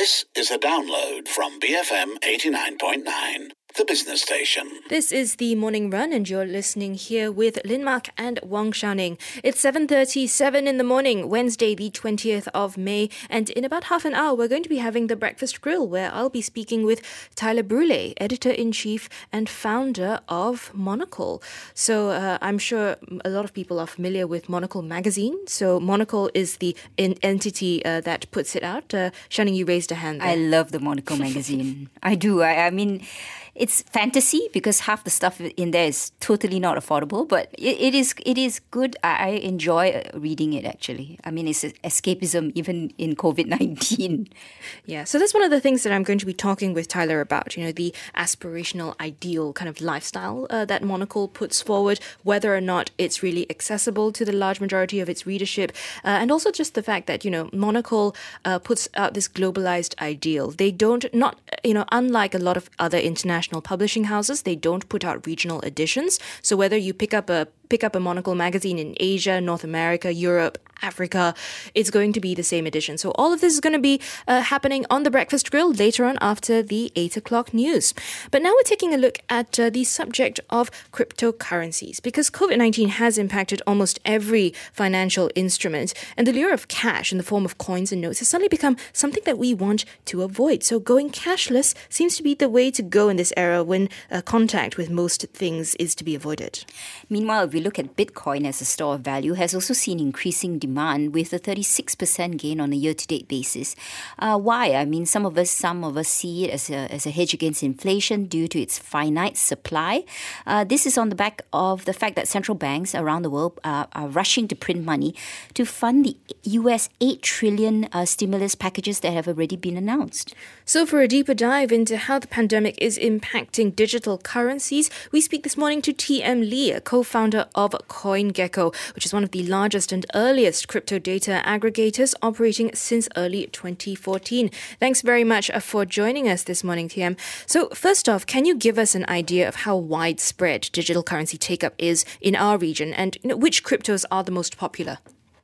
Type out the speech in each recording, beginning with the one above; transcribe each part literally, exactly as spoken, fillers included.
This is a download from B F M eighty-nine point nine, the business station. This is the Morning Run and you're listening here with Lin Mak and Wang Xiaoning. It's seven thirty-seven in the morning, Wednesday the twentieth of May, and in about half an hour we're going to be having the Breakfast Grill, where I'll be speaking with Tyler Brule, Editor-in-Chief and founder of Monocle. So uh, I'm sure a lot of people are familiar with Monocle magazine. So Monocle is the in- entity uh, that puts it out. Uh, Xiaoning, you raised a hand there. I love the Monocle magazine. I do. I, I mean... It's fantasy because half the stuff in there is totally not affordable, but it, it is it is good. I, I enjoy reading it, actually. I mean, it's escapism even in COVID nineteen. Yeah, so that's one of the things that I'm going to be talking with Tyler about, you know, the aspirational ideal kind of lifestyle uh, that Monocle puts forward, whether or not it's really accessible to the large majority of its readership, uh, and also just the fact that, you know, Monocle uh, puts out this globalized ideal. They don't, not, you know, unlike a lot of other international publishing houses, they don't put out regional editions. So whether you pick up a pick up a Monocle magazine in Asia, North America, Europe, Africa, it's going to be the same edition. So all of this is going to be uh, happening on the Breakfast Grill later on after the eight o'clock news. But now we're taking a look at uh, the subject of cryptocurrencies, because COVID nineteen has impacted almost every financial instrument, and the lure of cash in the form of coins and notes has suddenly become something that we want to avoid. So going cashless seems to be the way to go in this era when uh, contact with most things is to be avoided. Meanwhile, if we look at Bitcoin as a store of value, has also seen increasing demand with a thirty-six percent gain on a year-to-date basis. Uh, why? I mean, some of us some of us see it as a, as a hedge against inflation due to its finite supply. Uh, this is on the back of the fact that central banks around the world uh, are rushing to print money to fund the U S eight trillion uh, stimulus packages that have already been announced. So for a deeper dive into how the pandemic is impacting digital currencies, we speak this morning to T M Lee, a co-founder of CoinGecko, which is one of the largest and earliest crypto data aggregators operating since early twenty fourteen. Thanks very much for joining us this morning, T M. So first off, can you give us an idea of how widespread digital currency take-up is in our region, and you know, which cryptos are the most popular?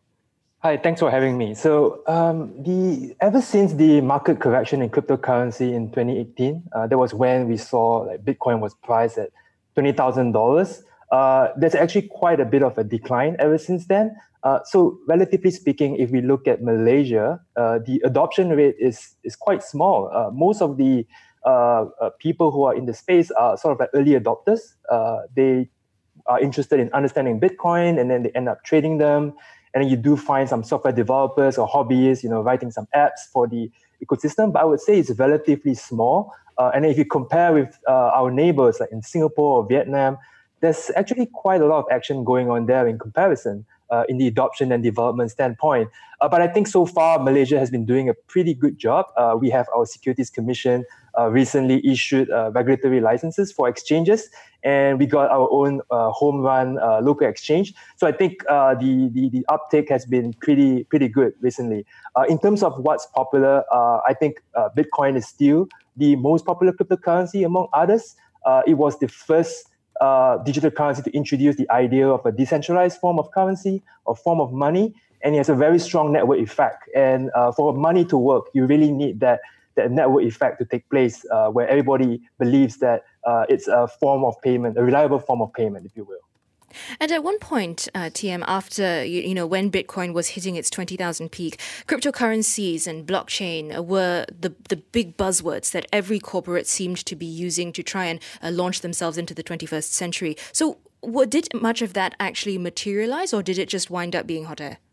Hi, thanks for having me. So, um, the ever since the market correction in cryptocurrency in twenty eighteen, uh, that was when we saw like Bitcoin was priced at twenty thousand dollars. Uh, there's actually quite a bit of a decline ever since then. Uh, so, relatively speaking, if we look at Malaysia, uh, the adoption rate is is quite small. Uh, most of the uh, uh, people who are in the space are sort of like early adopters. Uh, they are interested in understanding Bitcoin, and then they end up trading them. And then you do find some software developers or hobbyists, you know, writing some apps for the ecosystem. But I would say it's relatively small. Uh, and if you compare with uh, our neighbors like in Singapore or Vietnam, there's actually quite a lot of action going on there in comparison uh, in the adoption and development standpoint. Uh, but I think so far, Malaysia has been doing a pretty good job. Uh, we have our Securities Commission uh, recently issued uh, regulatory licenses for exchanges, and we got our own uh, home run uh, local exchange. So I think uh, the, the the uptake has been pretty pretty good recently. Uh, in terms of what's popular, uh, I think uh, Bitcoin is still the most popular cryptocurrency among others. Uh, it was the first uh, digital currency to introduce the idea of a decentralized form of currency or form of money, and it has a very strong network effect. And uh, for money to work, you really need that that network effect to take place, uh, where everybody believes that uh, it's a form of payment, a reliable form of payment, if you will. And at one point, uh, T M, after, you, you know, when Bitcoin was hitting its twenty thousand peak, cryptocurrencies and blockchain were the, the big buzzwords that every corporate seemed to be using to try and uh, launch themselves into the twenty-first century. So what, did much of that actually materialize, or did it just wind up being hot air?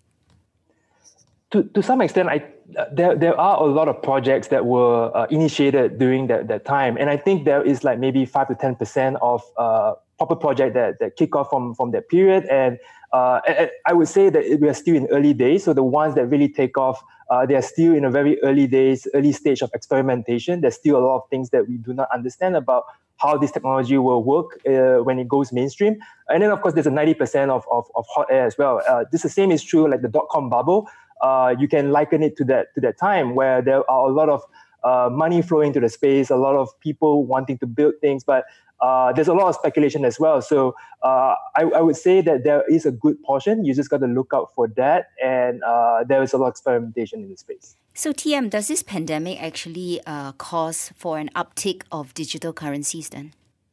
To, to some extent, I, uh, there there are a lot of projects that were uh, initiated during that, that time. And I think there is like maybe five to ten percent of uh, proper project that, that kick off from, from that period. And uh, I, I would say that we are still in early days. So the ones that really take off, uh, they are still in a very early days, early stage of experimentation. There's still a lot of things that we do not understand about how this technology will work uh, when it goes mainstream. And then, of course, there's a ninety percent of, of, of hot air as well. Uh, this the same is true like the dot-com bubble. Uh, you can liken it to that to that time where there are a lot of uh, money flowing to the space, a lot of people wanting to build things, but Uh, there's a lot of speculation as well. So uh, I, I would say that there is a good portion. You just got to look out for that. And uh, there is a lot of experimentation in the space. So T M, does this pandemic actually uh, cause for an uptick of digital currencies then?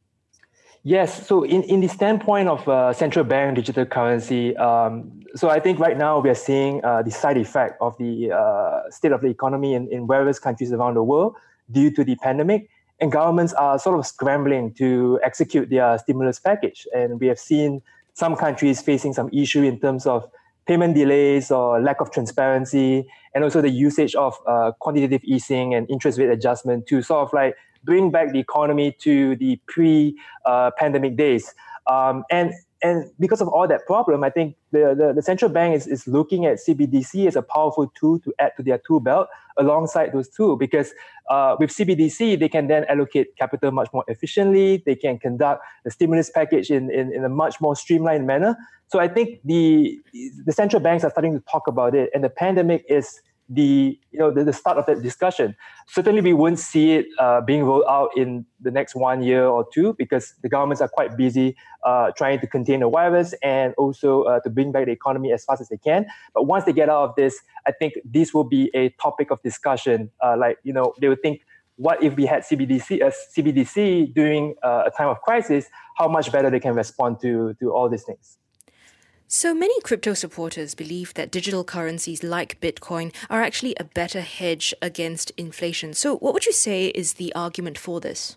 Yes. So in, in the standpoint of uh, central bank digital currency, um, so I think right now we are seeing uh, the side effect of the uh, state of the economy in, in various countries around the world due to the pandemic. And governments are sort of scrambling to execute their stimulus package. And we have seen some countries facing some issue in terms of payment delays or lack of transparency, and also the usage of uh, quantitative easing and interest rate adjustment to sort of like bring back the economy to the pre-pandemic uh, days. Um, and and because of all that problem, I think the, the, the central bank is, is looking at C B D C as a powerful tool to add to their tool belt alongside those tools, because uh, with C B D C, they can then allocate capital much more efficiently. They can conduct the stimulus package in, in, in a much more streamlined manner. So I think the the central banks are starting to talk about it, and the pandemic is the you know the, the start of that discussion. Certainly, we won't see it uh, being rolled out in the next one year or two, because the governments are quite busy uh, trying to contain the virus and also uh, to bring back the economy as fast as they can. But once they get out of this, I think this will be a topic of discussion. Uh, like you know, they would think, what if we had C B D C uh, C B D C during uh, a time of crisis? How much better they can respond to to all these things. So many crypto supporters believe that digital currencies like Bitcoin are actually a better hedge against inflation. So what would you say is the argument for this?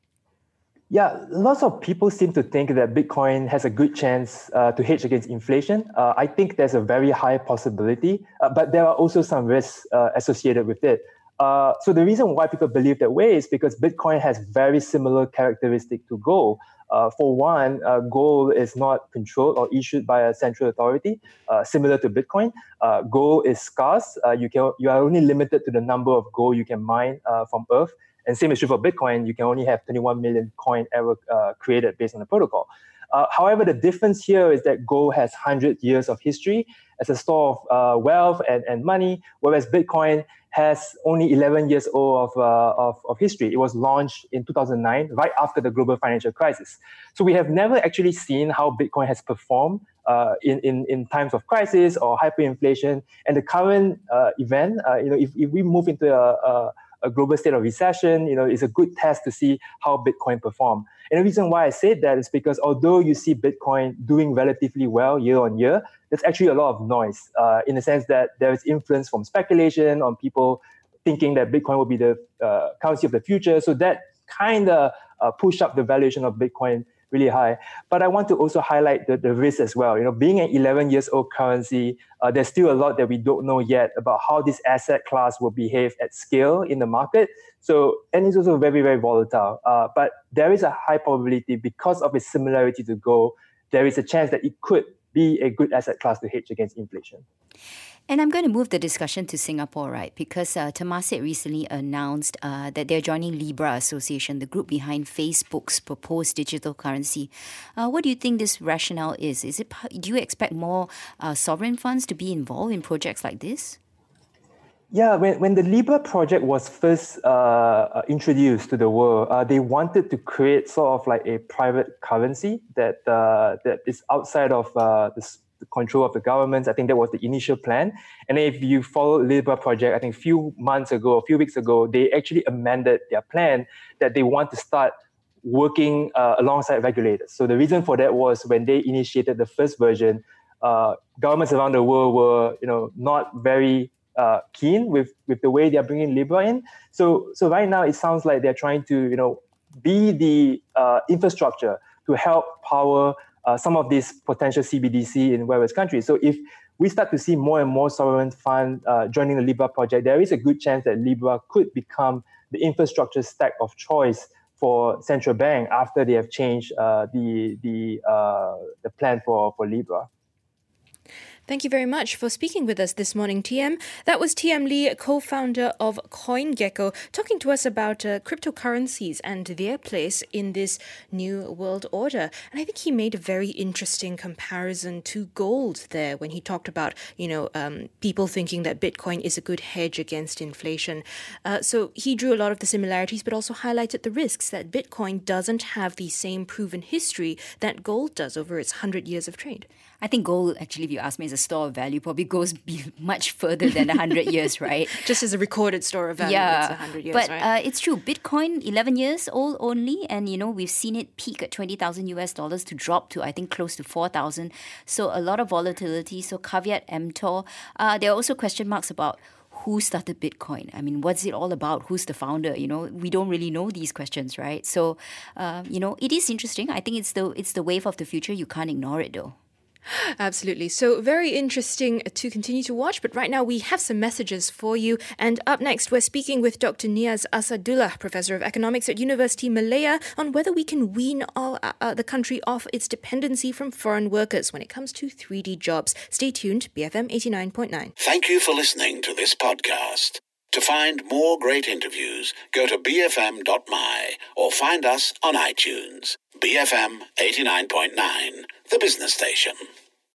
Yeah, lots of people seem to think that Bitcoin has a good chance uh, to hedge against inflation. Uh, I think there's a very high possibility, uh, but there are also some risks uh, associated with it. Uh, so the reason why people believe that way is because Bitcoin has very similar characteristics to gold. Uh, for one, uh, gold is not controlled or issued by a central authority, uh, similar to Bitcoin. Uh, gold is scarce. Uh, you can you are only limited to the number of gold you can mine uh, from Earth. And same is true for Bitcoin. You can only have twenty-one million coin ever uh, created based on the protocol. Uh, however, the difference here is that gold has one hundred years of history as a store of uh, wealth and, and money, whereas Bitcoin has only eleven years old of, uh, of, of history. It was launched in two thousand nine, right after the global financial crisis. So we have never actually seen how Bitcoin has performed uh, in, in, in times of crisis or hyperinflation. And the current uh, event, uh, you know, if, if we move into a, a a global state of recession, you know, is a good test to see how Bitcoin perform. And the reason why I said that is because although you see Bitcoin doing relatively well year on year, there's actually a lot of noise uh, in the sense that there is influence from speculation on people thinking that Bitcoin will be the uh, currency of the future. So that kind of uh, push up the valuation of Bitcoin really high. But I want to also highlight the, the risk as well. You know, being an eleven years old currency, uh, there's still a lot that we don't know yet about how this asset class will behave at scale in the market. So, and it's also very, very volatile. Uh, but there is a high probability, because of its similarity to gold, there is a chance that it could be a good asset class to hedge against inflation. And I'm going to move the discussion to Singapore, right? Because uh, Temasek recently announced uh, that they're joining Libra Association, the group behind Facebook's proposed digital currency. Uh, what do you think this rationale is? Is it? Do you expect more uh, sovereign funds to be involved in projects like this? Yeah, when, when the Libra project was first uh, introduced to the world, uh, they wanted to create sort of like a private currency that uh, that is outside of uh, the the control of the governments. I think that was the initial plan. And if you follow Libra project, I think a few months ago, a few weeks ago, they actually amended their plan that they want to start working uh, alongside regulators. So the reason for that was when they initiated the first version, uh, governments around the world were, you know, not very uh, keen with, with the way they are bringing Libra in. So, so right now it sounds like they're trying to, you know, be the uh, infrastructure to help power Uh, some of these potential C B D C in various countries. So if we start to see more and more sovereign fund uh, joining the Libra project, there is a good chance that Libra could become the infrastructure stack of choice for central bank after they have changed uh, the the uh, the plan for, for Libra. Thank you very much for speaking with us this morning, T M. That was T M Lee, co-founder of CoinGecko, talking to us about uh, cryptocurrencies and their place in this new world order. And I think he made a very interesting comparison to gold there when he talked about, you know, um, people thinking that Bitcoin is a good hedge against inflation. Uh, so he drew a lot of the similarities, but also highlighted the risks that Bitcoin doesn't have the same proven history that gold does over its one hundred years of trade. I think gold, actually, if you ask me, as a store of value, probably goes be much further than one hundred years, right? Just as a recorded store of value, yeah, it's one hundred years, but right? uh, it's true. Bitcoin, eleven years old only, and, you know, we've seen it peak at twenty thousand U S dollars to drop to, I think, close to four thousand. So a lot of volatility. So caveat emptor. Uh, there are also question marks about who started Bitcoin? I mean, what's it all about? Who's the founder? You know, we don't really know these questions, right? So, uh, you know, it is interesting. I think it's the it's the wave of the future. You can't ignore it, though. Absolutely. So very interesting to continue to watch. But right now we have some messages for you. And up next, we're speaking with Doctor Niaz Asadullah, Professor of Economics at University Malaya, on whether we can wean all, uh, the country off its dependency from foreign workers when it comes to three D jobs. Stay tuned, B F M eighty-nine point nine. Thank you for listening to this podcast. To find more great interviews, go to b f m dot m y or find us on iTunes. B F M eighty-nine point nine, the business station.